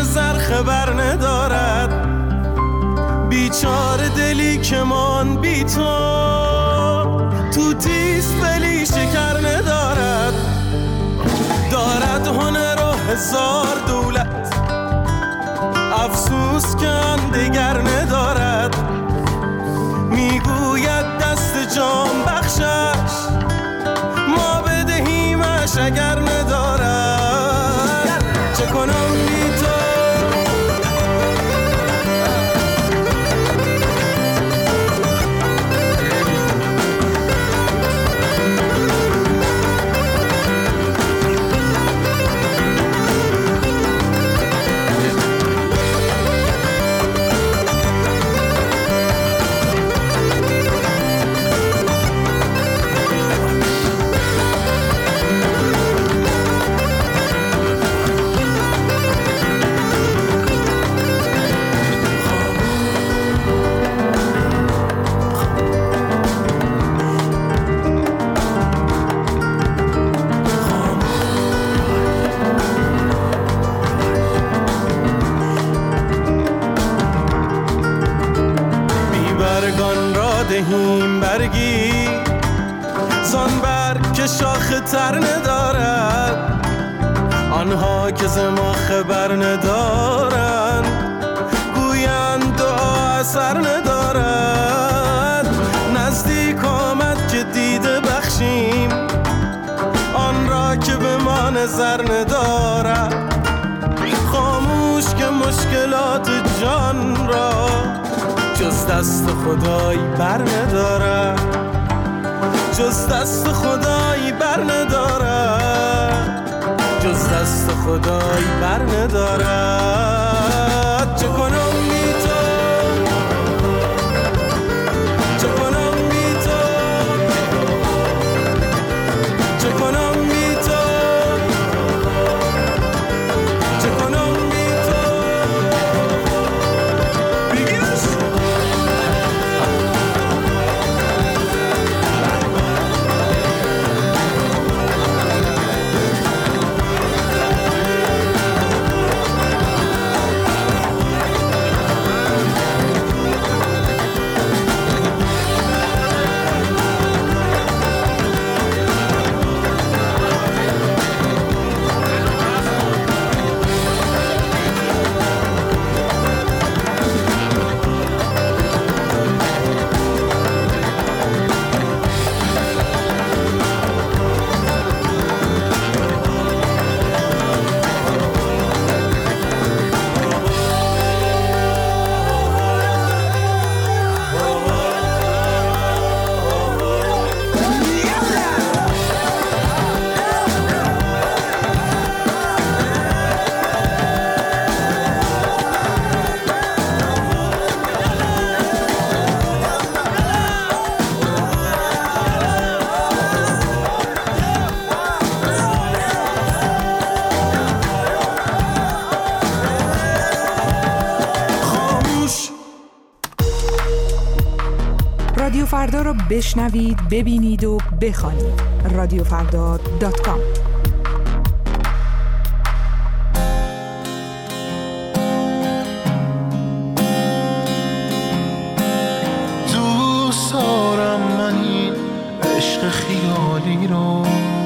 سر خبر ندارد، بیچاره دلی که من بی تو تیز بلی شکر ندارد، دارد هنر و هزار دولت، افسوس که آن دگر ندارد، میگوید دست جان بخشش ما بدهیمش اگر ندارد. چه کنم بی تو دهیم برگی زان برگ که شاخ تر ندارد، آنها که ز ما خبر ندارند گویند دعا اثر ندارد. نزدیک آمد که دیده بخشیم آن را که به ما نظر ندارد، خاموش که مشکلات جان را جز دست خدایی بر ندارد، جز دست خدایی بر ندارد، جز دست خدایی بر ندارد. چه کنم بی تو چه کنم بی تو چه کنم بی تو چه کنم بی تو بگیرش. رادیو فردا را بشنوید، ببینید و بخوانید. radiofrda.com. دوست دارم من این عشق خیالی رو،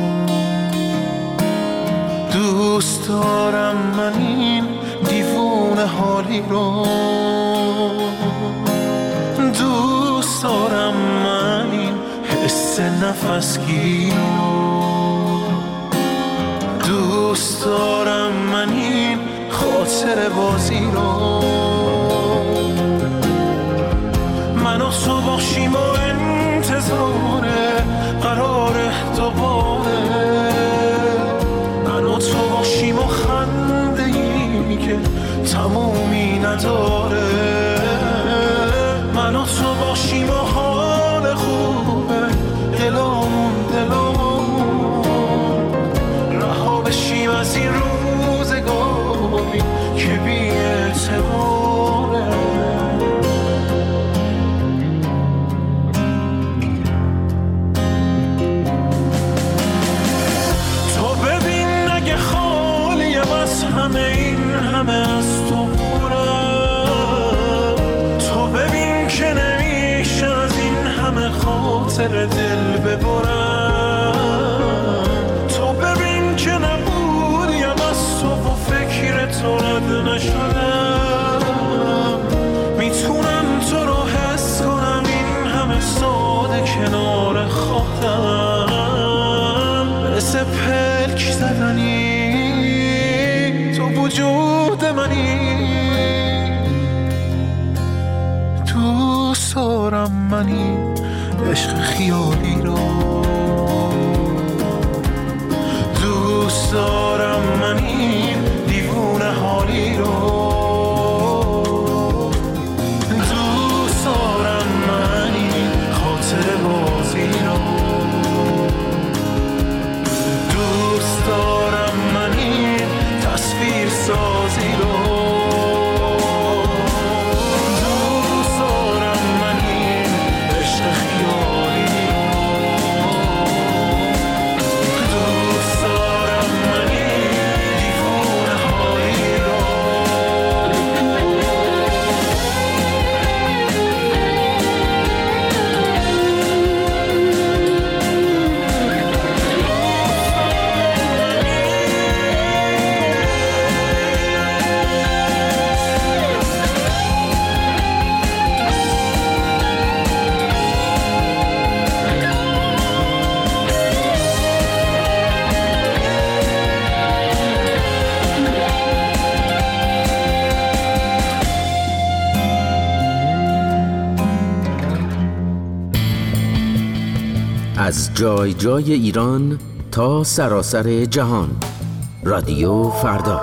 دوست دارم من این دیوونه حالی رو، دوست دارم من این حس نفسگیر رو، دوست دارم من این خاطر بازی رو. من و تو باشیم و انتظار قرار دوباره، من و تو باشیم و خنده ای که تمومی نداره، من و تو باشیم و حال خوبه دلامون رها بشیم از این روزگاری که بی اعتباره. تو ببین اگه خالیم از همه این همه از وجود منی، دوست دارم منی عشق خیالی رو، دوست دارم منی دیوونه حالی رو، دوست دارم منی خاطر بازی رو، دوست دارم منی تصویر سازی رو، دوست دارم منی عشق خیالی رو، دوست دارم منی دیوونه حالی رو. از جای جای ایران تا سراسر جهان، رادیو فردا.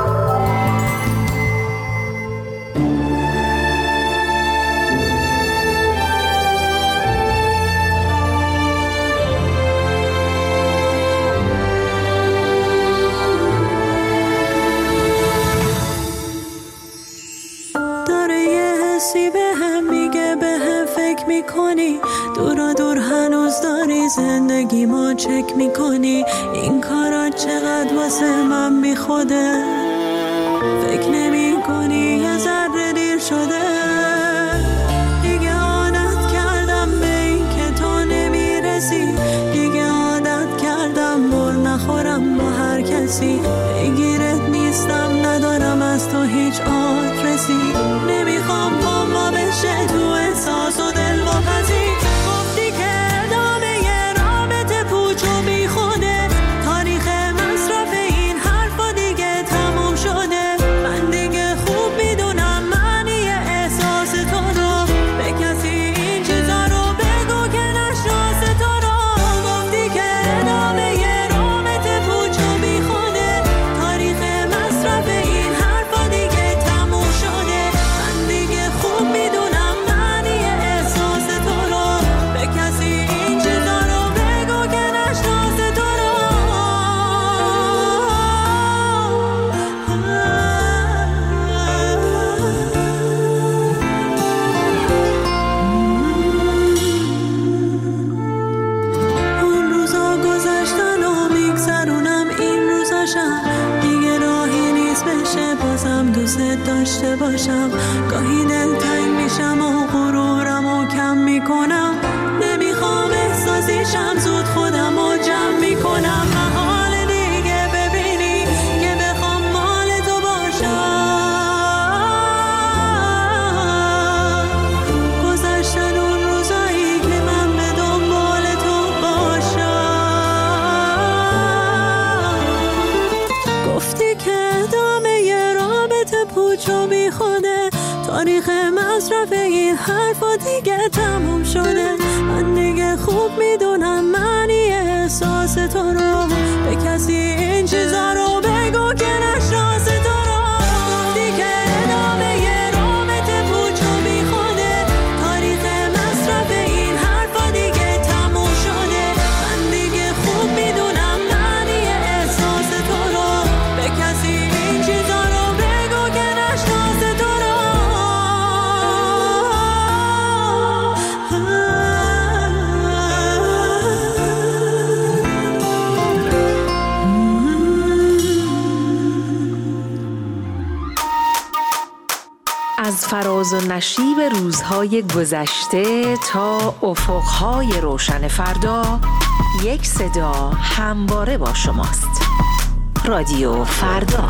داره یه حسی به هم میگه، به هم فکر میکنی، دورا دور هنوز داری زندگی ما چک میکنی، این کارا چقدر واسه من بی خوده، فکر نمی کنی یه ذره دیر شده، دیگه عادت کردم به این که تو نمیرسی، دیگه عادت کردم بر نخورم با هر کسی، بگیرت نیستم ندارم از تو هیچ آدرسی، نمیخوام با ما بشه تو احساس و دل واپسی، گفتی که ادامه یه رابطه پوچ و بی خوده، تاریخ مصرف این حرفا دیگه تموم شده، من دیگه خوب میدونم معنی احساس تو رو، به کسی این چیزا رو بگو که نشناس تو رو، گفتی که ادامه یه رابطه پوچ و بی خوده، تاریخ مصرف این حرفا دیگه تموم شده، من دیگه خوب میدونم معنی احساس تو رو، به کسی این چیزا رو بگو که نشناس تو رو. اون روزا گذشتن و میگذرونم این روزاشم، دیگه راهی نیست بشه بازم دوست داشته باشم، گاهی دلتنگ میشم و غرورم و کم میکنم، نمیخوام احساسیشم زود خودم و جمع میکنم، محال دیگه ببینی که بخوام مال تو باشم، گذشتن اون روزایی که من به دنبال تو باشم، گفتی که ادامه یه رابطه پوچ و بی خوده، تاریخ مصرف این حرفا دیگه تموم شده، من دیگه خوب میدونم معنی احساس تو رو، به کسی این چیزا رو بگو که نشناس تو رو، گفتی که ادامه یه رابطه پوچ و بی خوده، تاریخ مصرف این حرفا دیگه تموم شده، من دیگه خوب میدونم معنی احساس تو رو، به کسی این چیزا رو بگو که نشناس تو رو. از فراز و نشیب روزهای گذشته تا افقهای روشن فردا، یک صدا همواره با شماست. رادیو فردا.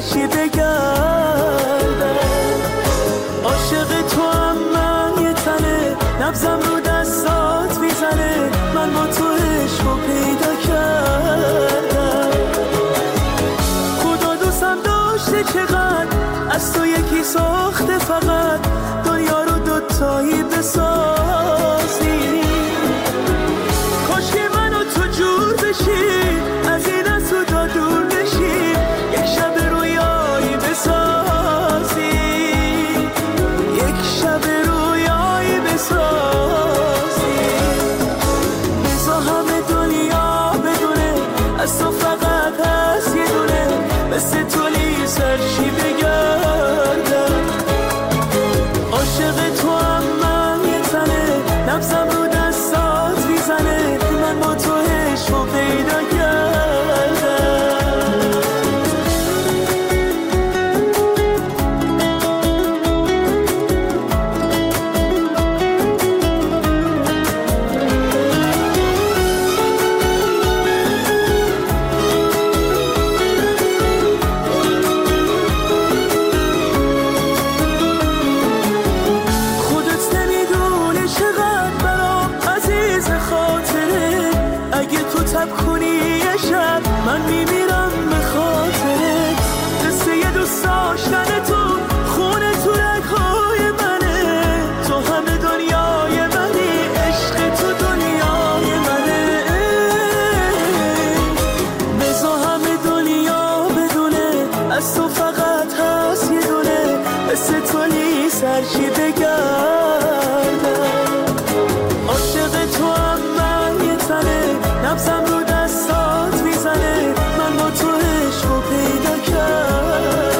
سرشی بگردم. عاشق تو هم من یه تنه، نبضم رو دستات میزنه، من با تو عشقو پیدا کردم. خدا دوستم داشته چقدر، از تو یکی ساخته فقط، دنیا رو دوتایی بسازی. کاش که من و تو جور بشیم، از این از تو دا دور بشیم، یک شب رویایی بسازی، یک شب رویایی بسازی. بزا همه دنیا بدونه، از تو فقط هست یه دونه، مثل تولی سرشی بگردم. عاشق تو هم من یه تنه، نبضم رو دستات میزنه، من با تو عشقو پیدا کردم. من میمیرم به خاطرت، قصه یه دوست داشتن تو، خونه تو رگ‌های منه، تو همه دنیای منی، عشق تو دنیای منه. بزا همه دنیا بدونه، از تو فقط هست یه دونه، مثل تولی سرشی بگردم. عاشق تو هم من یه تنه، نبضم رو دستات میزنه، من با تو عشقو پیدا کردم.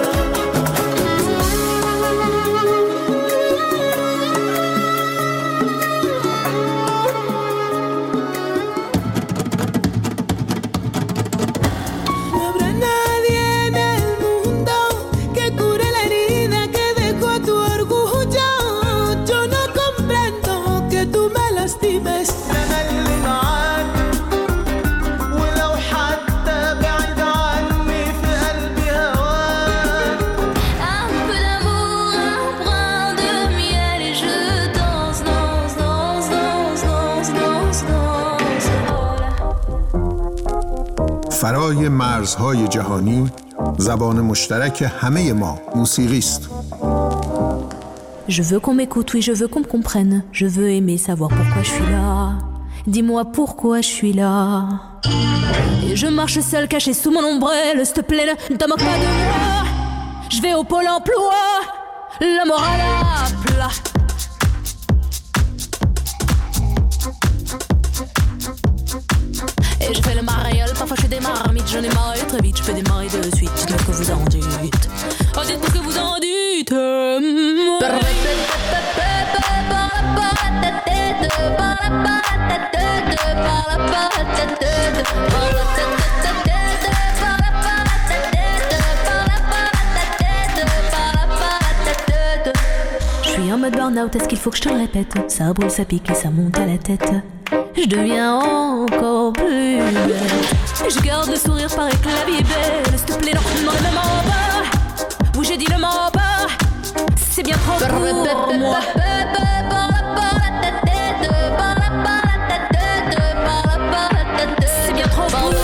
فرای مرزهای جهانی، زبان مشترک همه ما موسیقی است. Je veux qu'on m'écoute, oui, je veux qu'on me comprenne. Je veux aimer, savoir pourquoi je suis là. Dis-moi pourquoi je suis là. Et je marche seule, cachée sous mon ombrelle. S'il te plaît, ne te moque pas de moi. Je vais au pôle emploi, la morale à plat. Et je fais le mariole, parfois je fais des marmites. J'en ai marre très vite, je peux démarrer de suite. Dites-moi ce que vous en dites. Oh, dites-moi ce que vous en dites. Je suis en mode burn-out, est-ce qu'il faut que je te le répète? Ça brûle, ça pique et ça monte à la tête. Je deviens encore plus belle. Je garde le sourire, paraît que la vie est belle. S'il te plaît, non, le m'en bas. Oui, j'ai dit le m'en bas. C'est bien trop pour moi. C'est bien trop pour moi.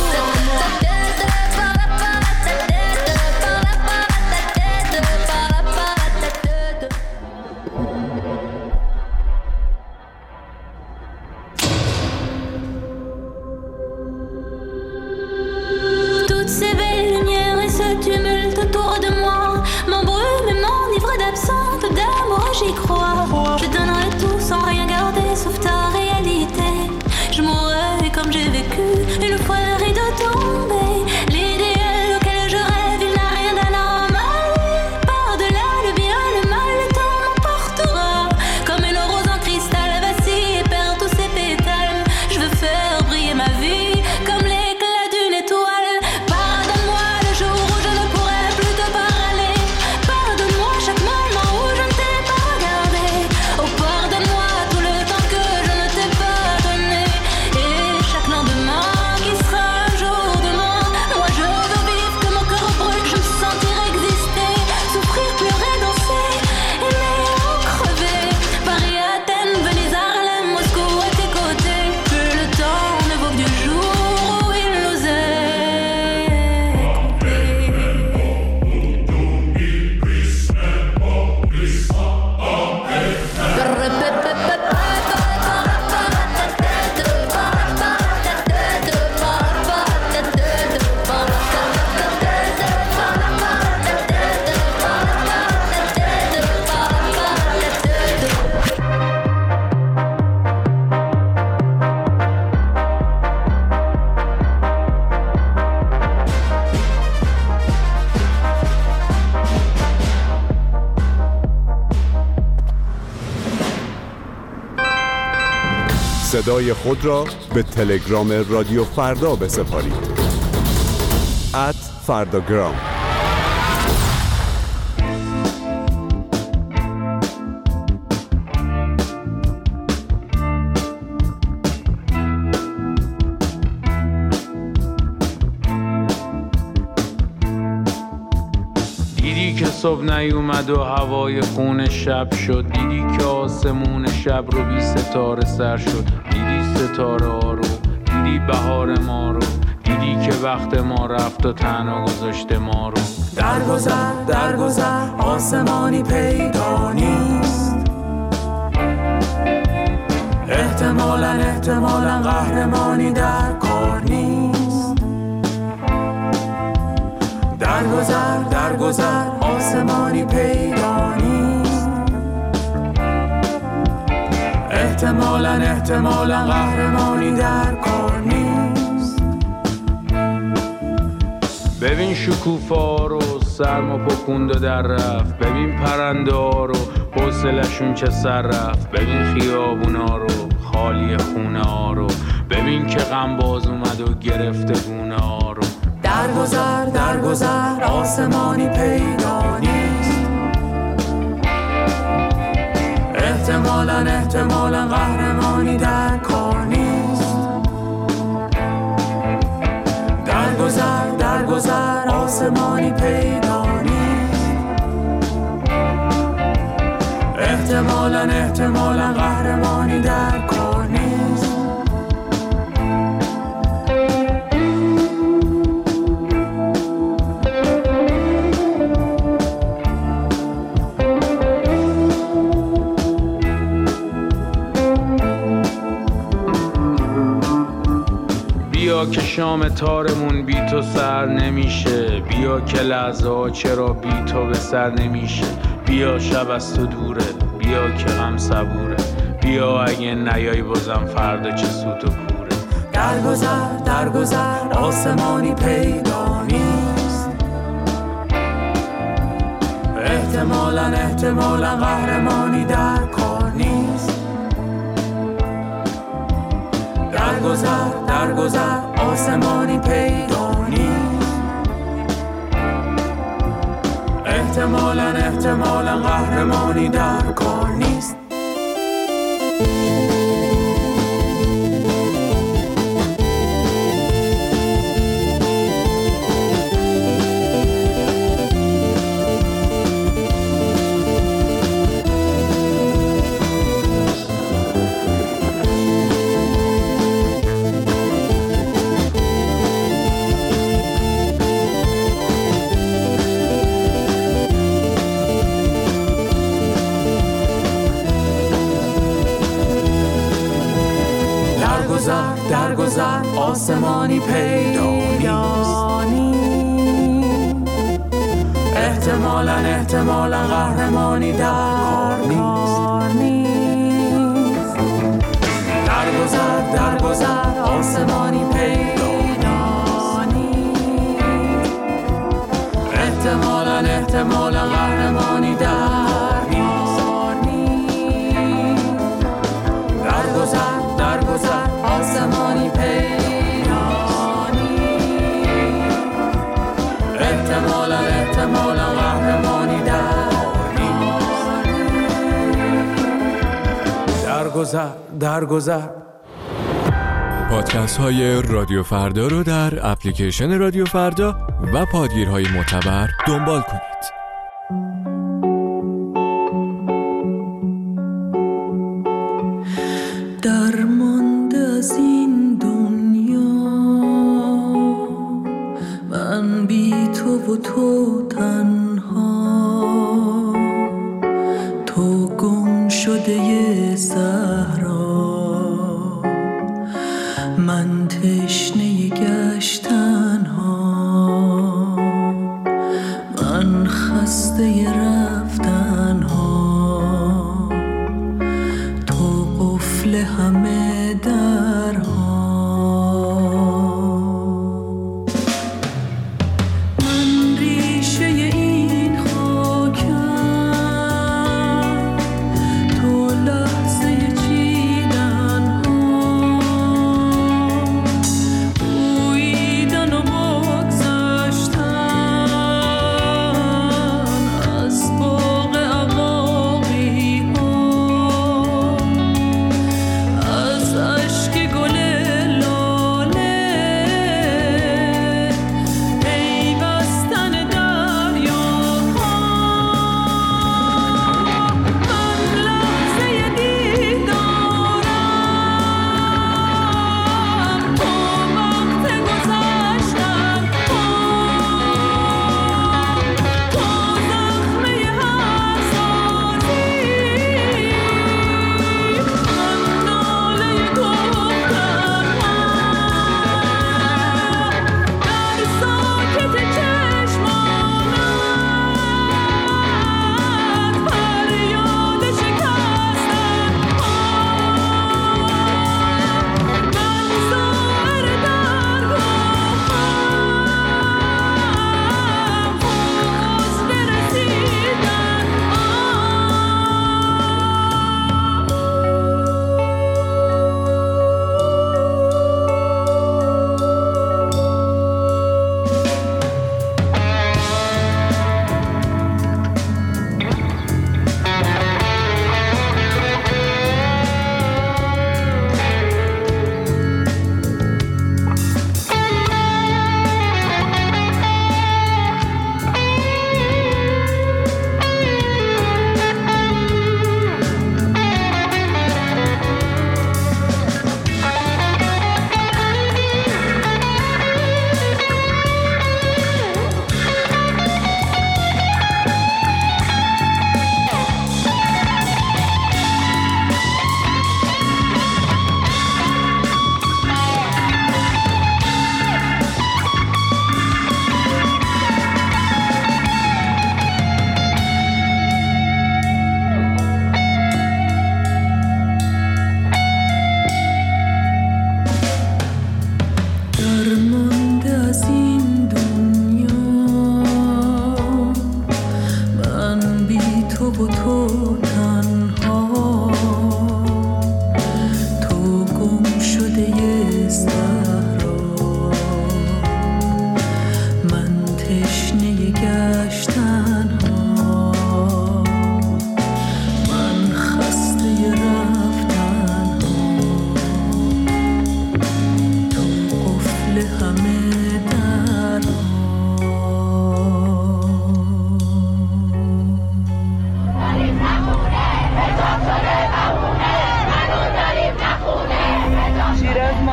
Tumulte autour de moi m'embrume et m'enivre d'absence d'amour, j'y crois. صدای خود را به تلگرام رادیو فردا بسپارید. @فرداگرام. دیدی که صبح نیومد و هوای خون شب شد، دیدی که آسمون شب رو بی ستاره سر شد، دیدی ستاره ها رو، دیدی بهار ما رو، دیدی که وقت ما رفت و تنها گذاشته ما رو. در گذر آسمانی پیدا نیست، احتمالاً قهرمانی در کار نیست. در گذر آسمانی پیدا نیست، احتمالاً قهرمانی در کار نیست. ببین شکوفا رو سرما پکند و در رفت، ببین پرنده ها رو حوصلشون چه سر رفت، ببین خیابونا رو خالی خونه ها رو، ببین که غم باز اومد و گرفته گونه ها رو. در گذر آسمانی پیدا نیست، احتمالاً قهرمانی در کار نیست. در گذر آسمانی پیدا نیست، احتمالاً قهرمانی در کار نیست. بیا که شام تارمون بی تو سر نمیشه، بیا که لحظه ها چرا بی تو به سر نمیشه. بیا شب از تو دوره، بیا که غم صبوره، بیا اگه نیای بازم فردا چه سوت و کوره. در گذر آسمانی پیدا نیست، احتمالاً قهرمانی در کار نیست. در گذر آسمانی پیدا نیست، احتمالاً قهرمانی در کار نیست. در گذر آسمانی پیدا نیست، احتمالاً قهرمانی در کار نیست. در گذر آسمانی پیدا نیست، احتمالاً قهرمانی در کار نیست. در گذر آسمانی پیدا نیست، احتمالاً قهرمانی در گذر. پادکست های رادیو فردا رو در اپلیکیشن رادیو فردا و پادگیرهای معتبر دنبال کنید. درمانده از این دنیا من بی تو و تو تنها، تو گم شده صحرا، من تشنه گشتن ها، من خسته رفتن ها، تو قفل همه درها. من ریشه این خاکم، تو لحظه چیدن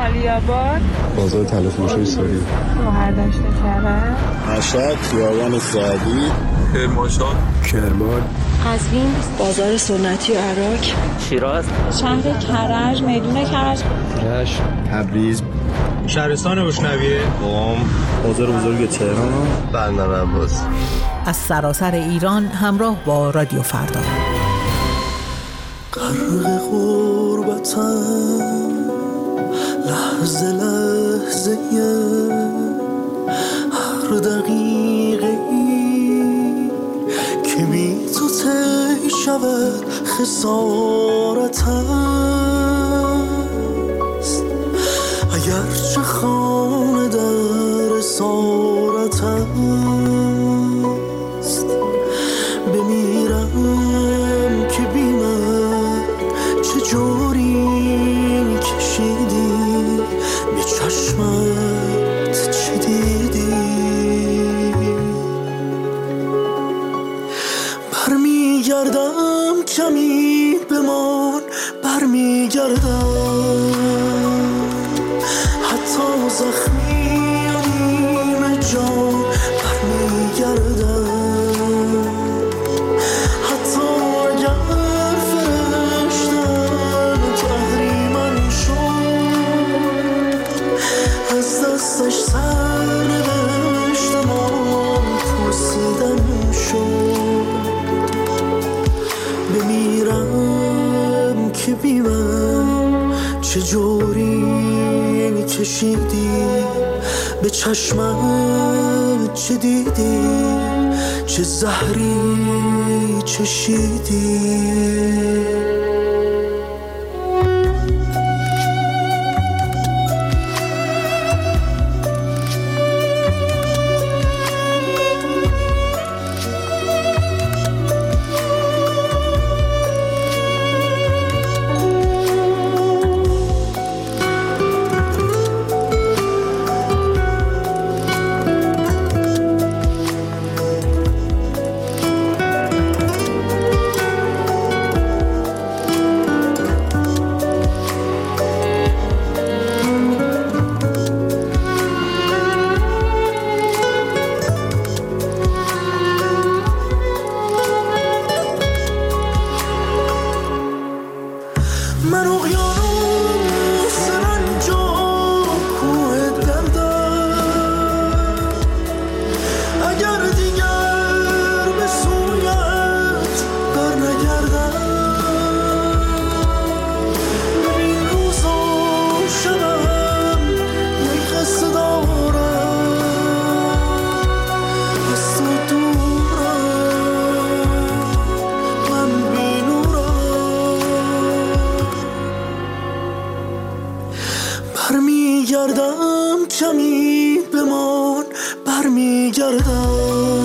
علی‌آباد، بازار طلا فروشی ساری، شهردشت کرج، مشهد، خیابان سعدی، کرمانشاه، کرمان، قزوین، بازار سنتی عراق، شیراز، شهر کرج، میدون کرج، رشت، تبریز، شهرستان بوشنویه، قم، بازار بزرگ تهران، بندر عباس. از سراسر ایران همراه با رادیو فردا. غرق غربتم لحظه لحظه هر دقیقه ای که بی تو تی شود خسارت است. اگرچه خانه در اسارت است بمیرم که بی من چجوری کشیدی به چشمت چه دیدی. برمیگردم کمی بمان، برمیگردم حتی زخمی و نیمه جان، برمیگردم حتی اگر فرشتن تحریمن شد، از دستش سر نوشتم پرسیدن شد. بمیرم که بی من چجوری کشیدی به چشمم چه دیدی، چه زهری چشیدی. برمیگردم کمی بمان، برمیگردم